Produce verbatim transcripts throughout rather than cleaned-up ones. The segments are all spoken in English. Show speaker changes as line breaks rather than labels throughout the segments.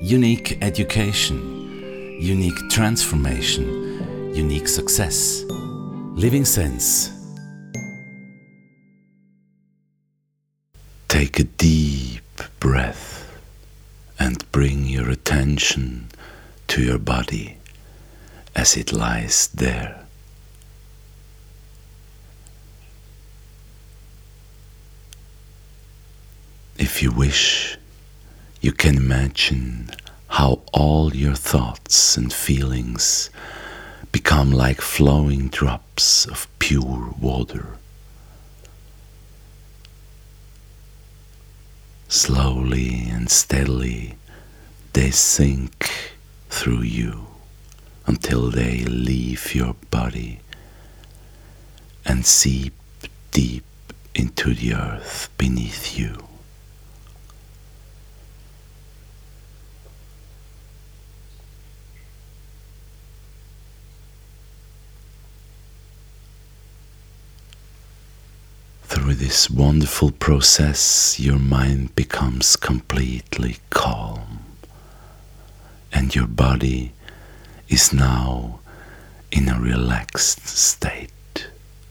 unique education, unique transformation, unique success. Living Sense. Take a deep breath and bring your attention to your body as it lies there. If you wish, you can imagine how all your thoughts and feelings become like flowing drops of pure water. Slowly and steadily, they sink through you until they leave your body and seep deep into the earth beneath you. Through this wonderful process, your mind becomes completely calm, and your body is now in a relaxed state.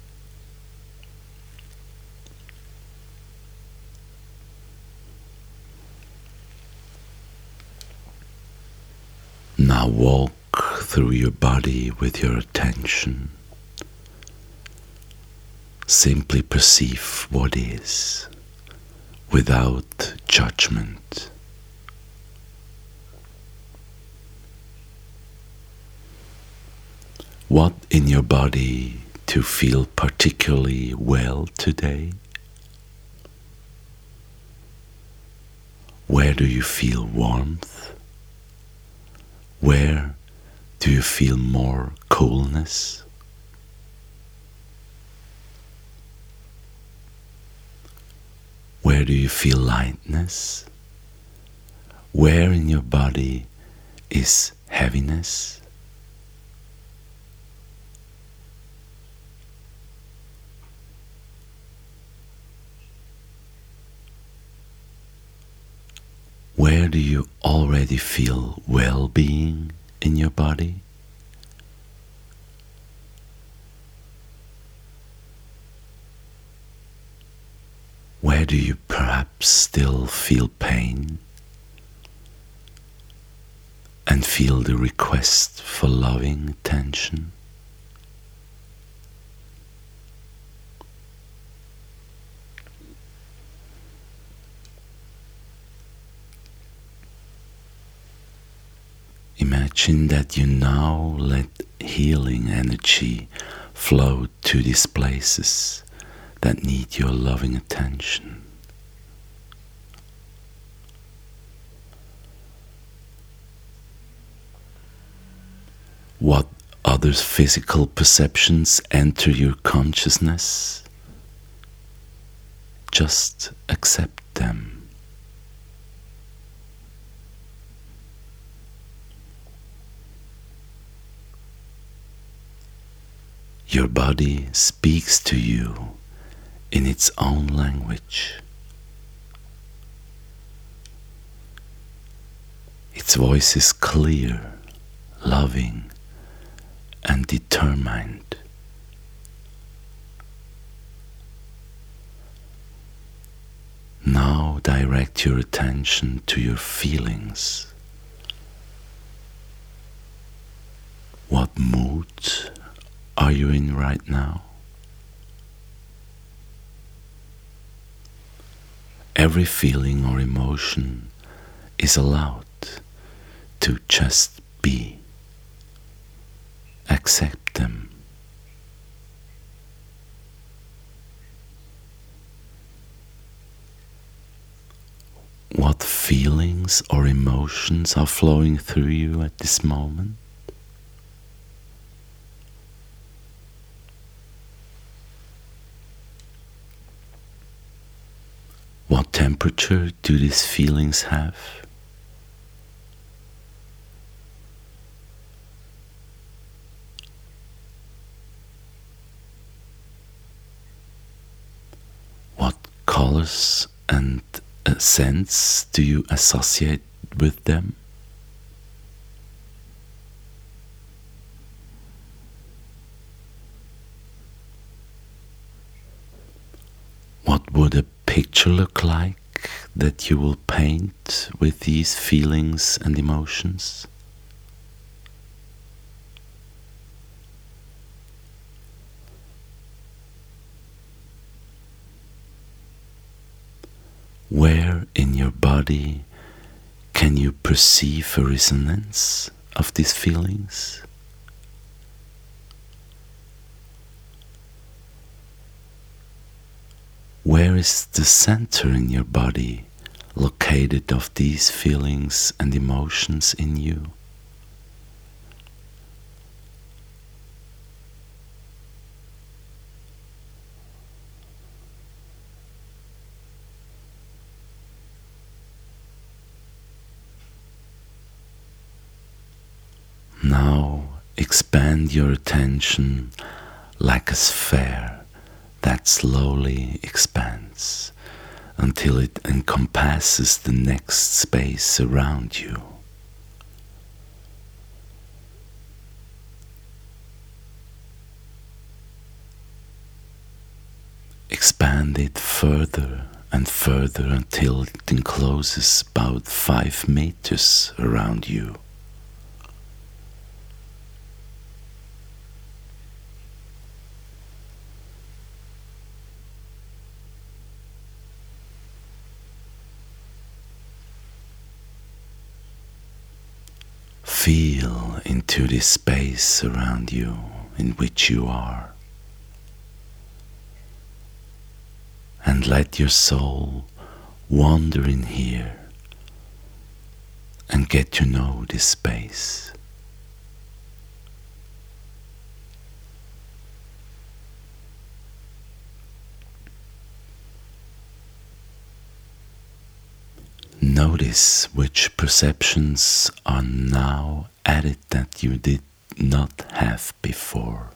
Now walk through your body with your attention. Simply perceive what is, without judgment. What in your body to feel particularly well today? Where do you feel warmth? Where do you feel more coolness? Where do you feel lightness? Where in your body is heaviness? Where do you already feel well-being in your body? Where do you perhaps still feel pain and feel the request for loving attention? Imagine that you now let healing energy flow to these places that need your loving attention. What other physical perceptions enter your consciousness? Just accept them. Your body speaks to you in its own language. Its voice is clear, loving, and determined. Now direct your attention to your feelings. What mood are you in right now? Every feeling or emotion is allowed to just be. Accept them. What feelings or emotions are flowing through you at this moment? What temperature do these feelings have? What colors and uh, scents do you associate with them? picture look like that you will paint with these feelings and emotions? Where in your body can you perceive a resonance of these feelings? Where is the center in your body located of these feelings and emotions in you? Now expand your attention like a sphere that slowly expands until it encompasses the next space around you. Expand it further and further until it encloses about five meters around you. Feel into this space around you in which you are, and let your soul wander in here and get to know this space. Notice which perceptions are now added that you did not have before.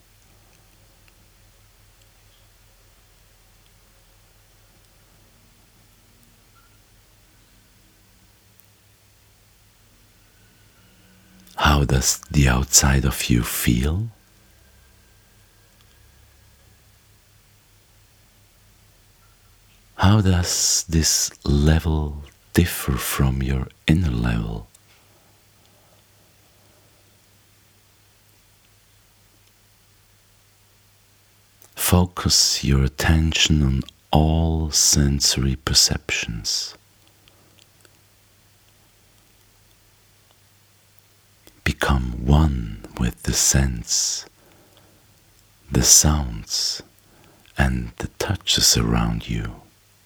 How does the outside of you feel? How does this level differ from your inner level? Focus your attention on all sensory perceptions. Become one with the sense, the sounds, and the touches around you.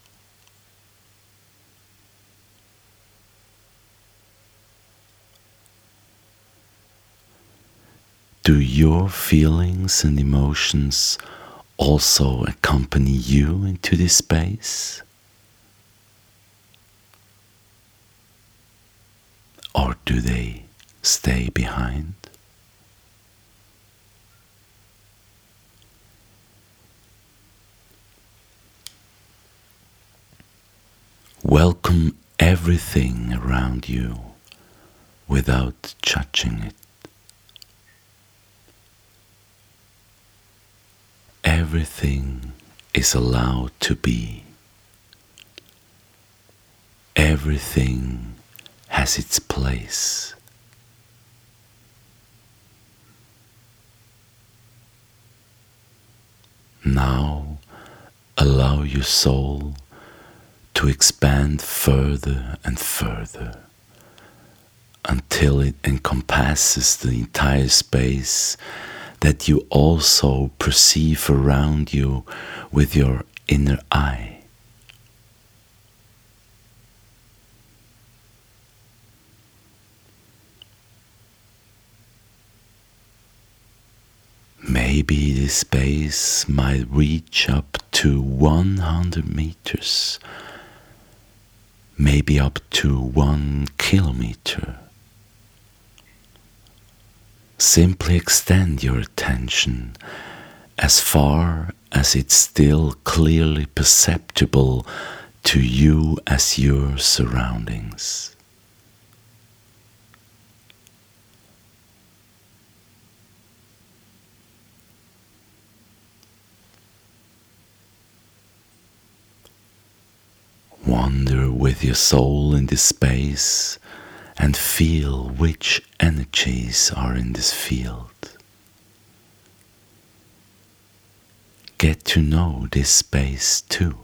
Do your feelings and emotions also accompany you into this space? Or do they stay behind? Welcome everything around you without judging it. Everything is allowed to be. Everything has its place. Now allow your soul to expand further and further until it encompasses the entire space that you also perceive around you with your inner eye. Maybe this space might reach up to one hundred meters, maybe up to one kilometer. Simply extend your attention as far as it's still clearly perceptible to you as your surroundings. Wander with your soul in this space and feel which energies are in this field. Get to know this space too.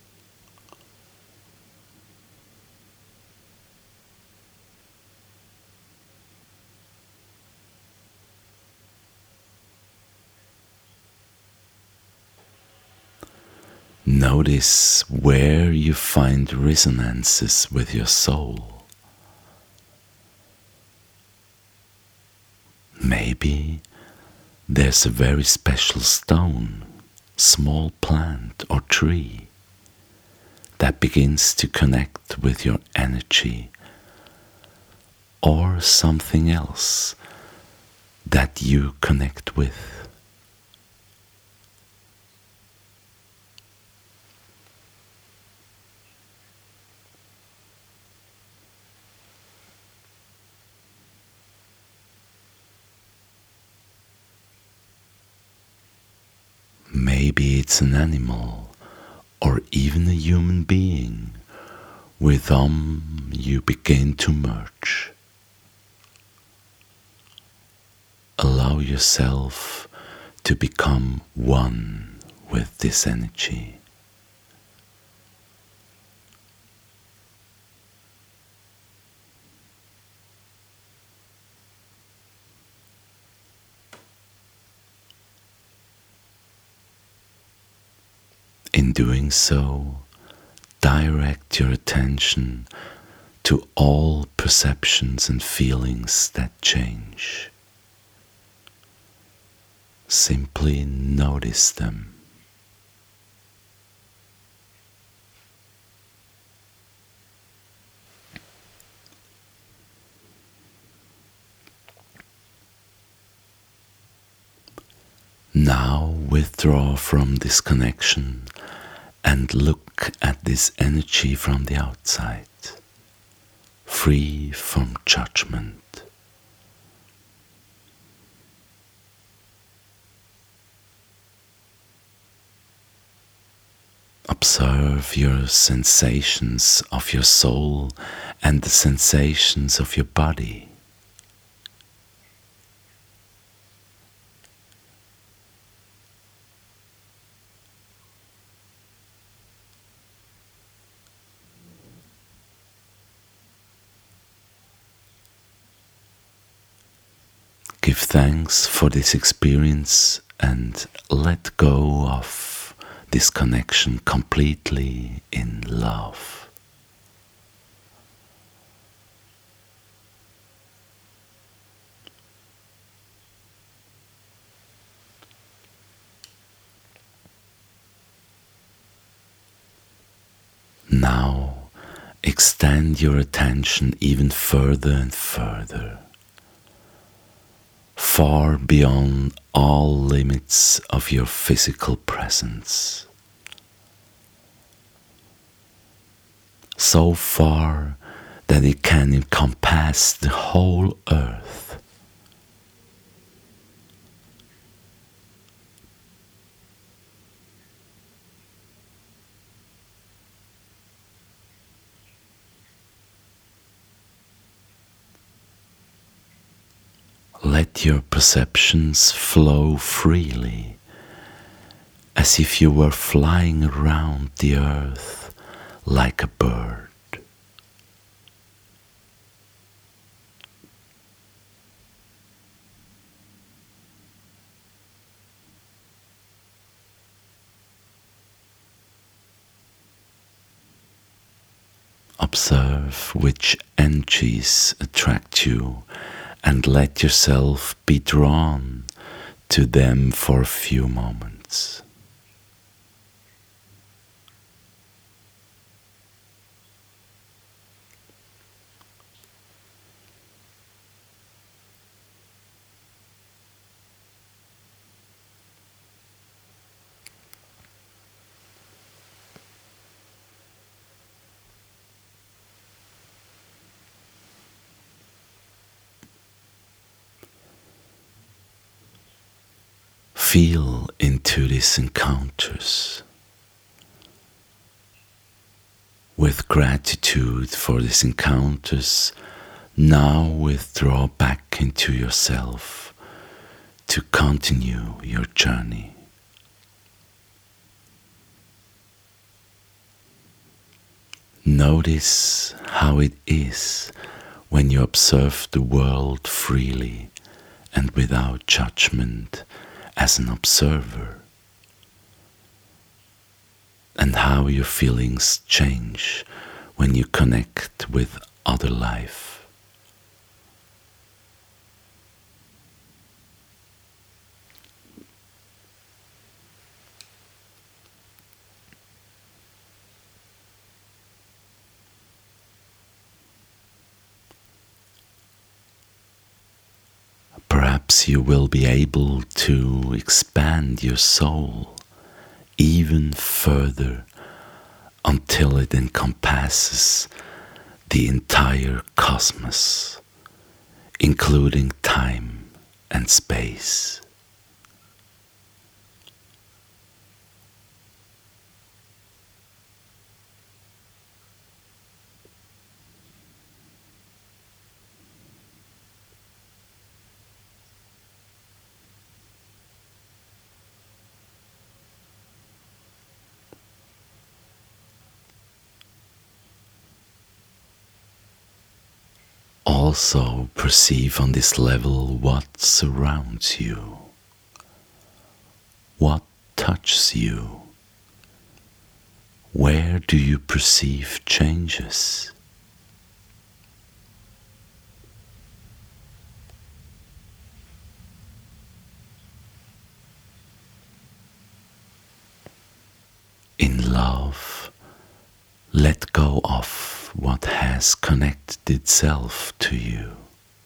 Notice where you find resonances with your soul. Maybe there's a very special stone, small plant or tree that begins to connect with your energy, or something else that you connect with. Maybe it's an animal or even a human being with whom you begin to merge. Allow yourself to become one with this energy. In doing so, direct your attention to all perceptions and feelings that change. Simply notice them. Now withdraw from this connection and look at this energy from the outside, free from judgment. Observe your sensations of your soul and the sensations of your body. Give thanks for this experience and let go of this connection completely in love. Now extend your attention even further and further, far beyond all limits of your physical presence. So far that it can encompass the whole earth. Let your perceptions flow freely, as if you were flying around the earth like a bird. Observe which energies attract you and let yourself be drawn to them for a few moments. Feel into these encounters. With gratitude for these encounters, now withdraw back into yourself to continue your journey. Notice how it is when you observe the world freely and without judgment as an observer, and how your feelings change when you connect with other life. Perhaps you will be able to expand your soul even further until it encompasses the entire cosmos, including time and space. Also perceive on this level what surrounds you, what touches you, where do you perceive changes? In love, let go of what has connected itself to you.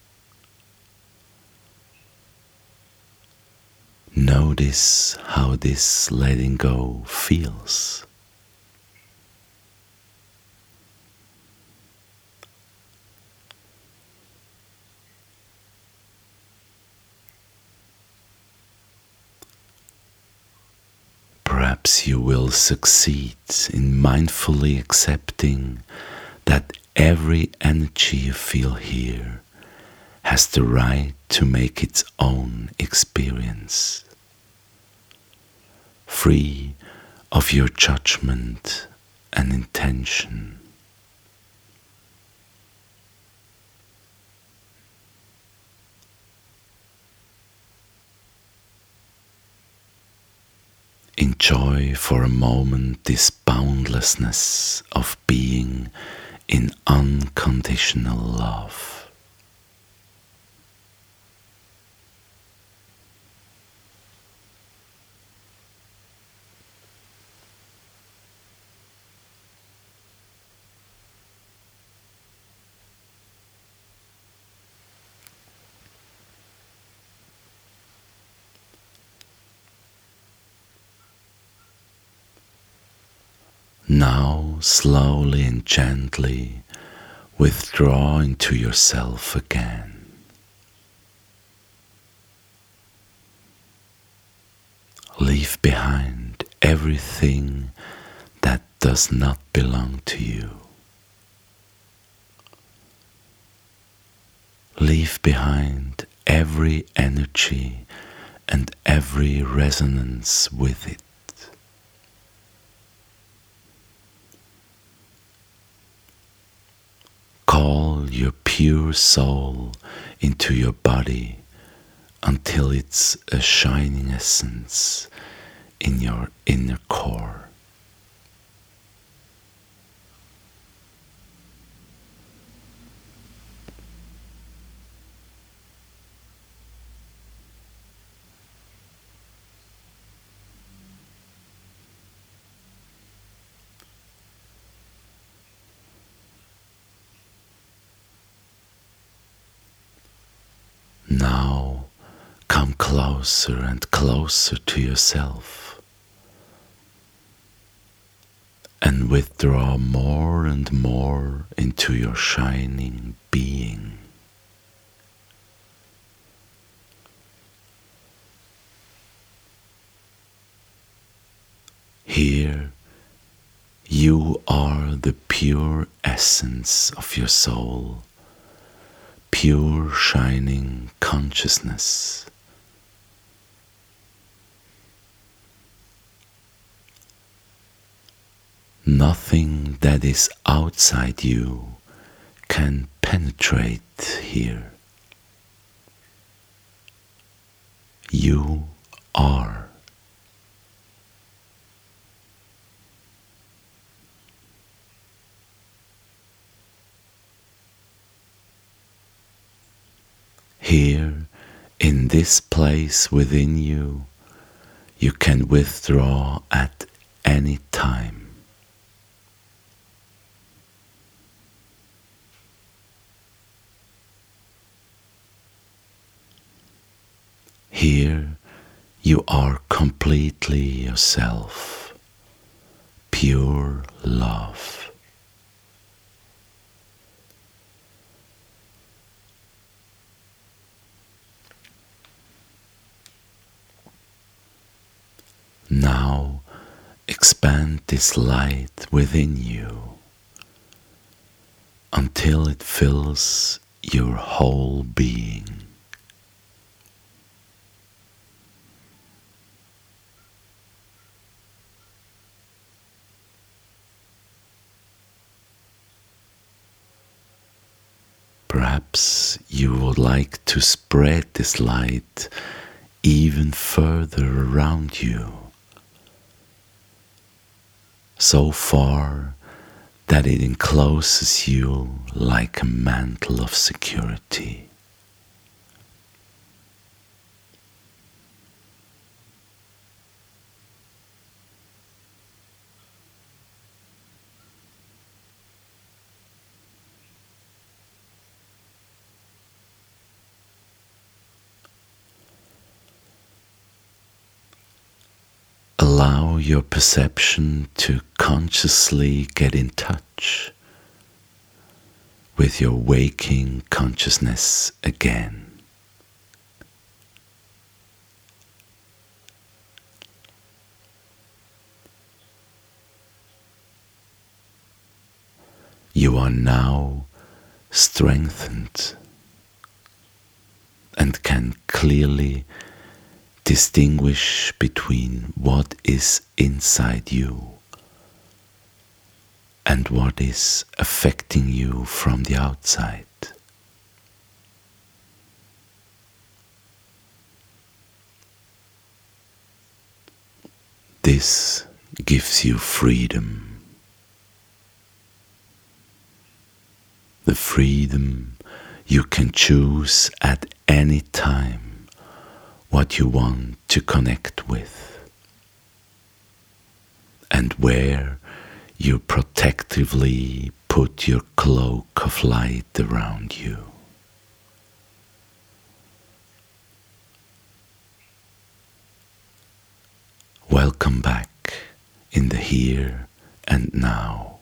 Notice how this letting go feels. Perhaps you will succeed in mindfully accepting that every energy you feel here has the right to make its own experience, free of your judgment and intention. Enjoy for a moment this boundlessness of being in unconditional love. Now, slowly and gently, withdraw into yourself again. Leave behind everything that does not belong to you. Leave behind every energy and every resonance with it. Call your pure soul into your body until it's a shining essence in your inner core. Now come closer and closer to yourself and withdraw more and more into your shining being. Here You are the pure essence of your soul, pure shining consciousness. Nothing that is outside you can penetrate here. You are. Here, in this place within you, you can withdraw at any time. Here you are completely yourself, pure love. Now expand this light within you until it fills your whole being. Perhaps you would like to spread this light even further around you, so far that it encloses you like a mantle of security. Allow your perception to consciously get in touch with your waking consciousness again. You are now strengthened and can clearly distinguish between what is inside you and what is affecting you from the outside. This gives you freedom. The freedom you can choose at any time what you want to connect with, and where you protectively put your cloak of light around you. Welcome back in the here and now.